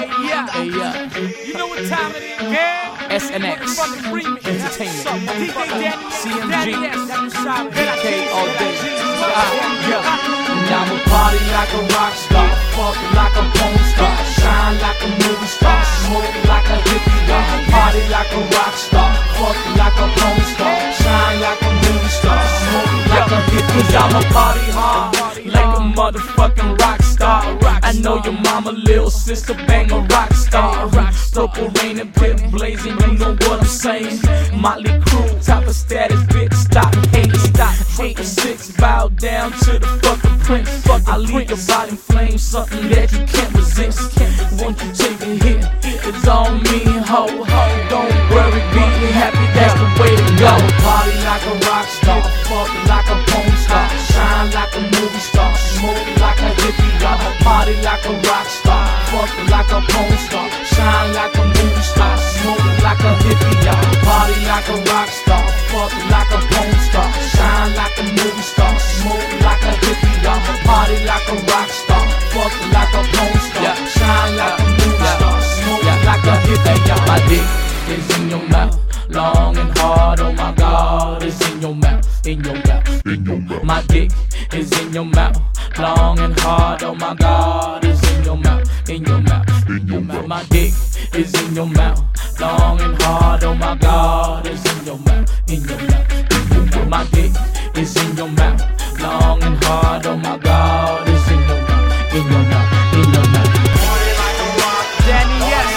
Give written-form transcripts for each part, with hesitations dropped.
You know what time it is, man? SNX Entertainment, CMG, DK all day. And I'ma party like a rock star, fuck like a porn star, shine like a movie star, smoke like a hippie. I'ma party like a rock star, fuck like a porn star, shine like a movie star, smoke like a hippie. Cause I'ma party hard like a motherfucking rock star. I know your mama, little sister, bang a rock star. Purple rain and pit blazing, you know what I'm saying. Motley Crue, type of status, bitch, stop hating, stop hating. 6, bow down to the fucking prince. I leave your body in flames, something that you can't resist. Won't you take a hit? It's on me, ho. Don't worry, be happy, that's the way to go. Party like a rock star, fuck like a porn star, shine like a movie star, smoke like a hippie. I'ma party like a rock star, fuck like a porn star, shine like a movie star, smoke like a hippie. I'ma party like a rock star, fuck like a porn star, shine like a movie star, smoke like a hippie. I'ma party like a rock star, fuck like a porn star, shine like a movie star, smoke like a hippie. My dick is in your mouth, long and hard, oh my God, it's in your mouth, in your mouth, in your mouth. My dick is in your mouth, long and hard, oh my God, it's in your mouth, in your mouth, in your mouth. My dick is in your mouth, long and hard, oh my God, it's in your mouth, in your mouth, in your mouth. My dick is in your mouth, long and hard, oh my God, it's in your mouth, in your mouth, in your mouth. Danny, yes,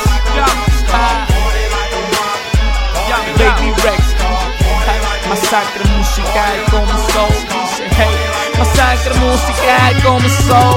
Baby Rex, masacre musical comenzó. Dice, hey, masacre musical comenzó.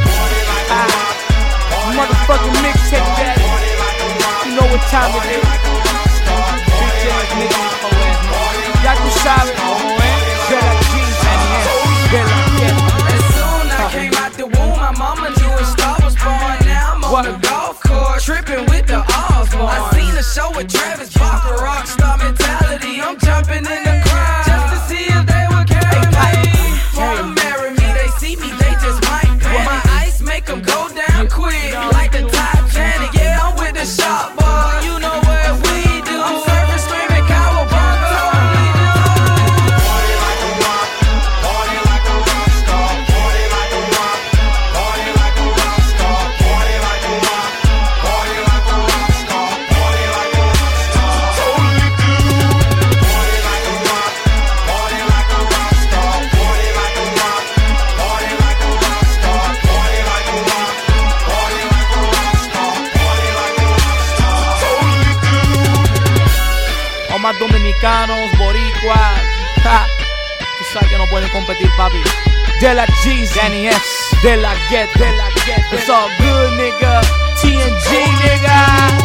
motherfucking mixtape daddy. You know what time it is. Bitch ass niggas, hoe ass niggas. Ya tú sabes, de la G, de la Get. As soon I came out the womb, my mama knew a star was born. Now I'm on the golf course, tripping with the Osborne. I seen a show with Travis Barker, rockstar mentality. I'm jumping in the crowd just to see if they would carry me. Wanna marry me, they see me, they just might panic. My ice make them go down quick, like the Titanic. Yeah, I'm with the shop, boy. You know what we do. I'm serving, screaming, cowabunga. Totally do. Party like a rock, party like a rock star. Party like a rock, party like a rock star. Party like a rock, party like a rock star. Party like a rock star. Totally do. Party like a rock, party like a rock star. Party like a rock, party like a rock star. Party like a rock, party like a rock star. Party like a rock star. Totally do. O más dominicanos, boricuas, ja. Tú sabes que no pueden competir, papi. De la G's, Danny S, de la Get, It's all good, nigga. TNG, nigga.